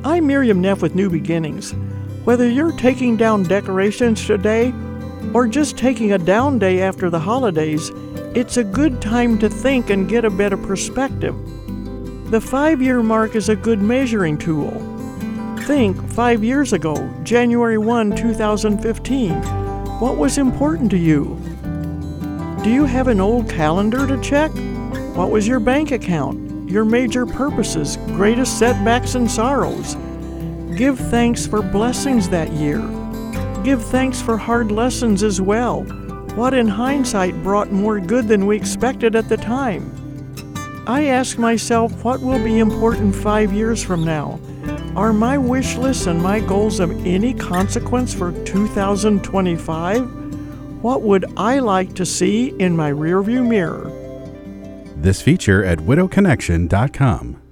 I'm Miriam Neff with New Beginnings. Whether you're taking down decorations today or just taking a down day after the holidays, it's a good time to think and get a better perspective. The 5-year mark is a good measuring tool. Think 5 years ago, January 1, 2015. What was important to you? Do you have an old calendar to check? What was your bank account? Your major purposes, greatest setbacks and sorrows? Give thanks for blessings that year. Give thanks for hard lessons as well. What in hindsight brought more good than we expected at the time? I ask myself, what will be important 5 years from now? Are my wish lists and my goals of any consequence for 2025? What would I like to see in my rearview mirror? This feature at widowconnection.com.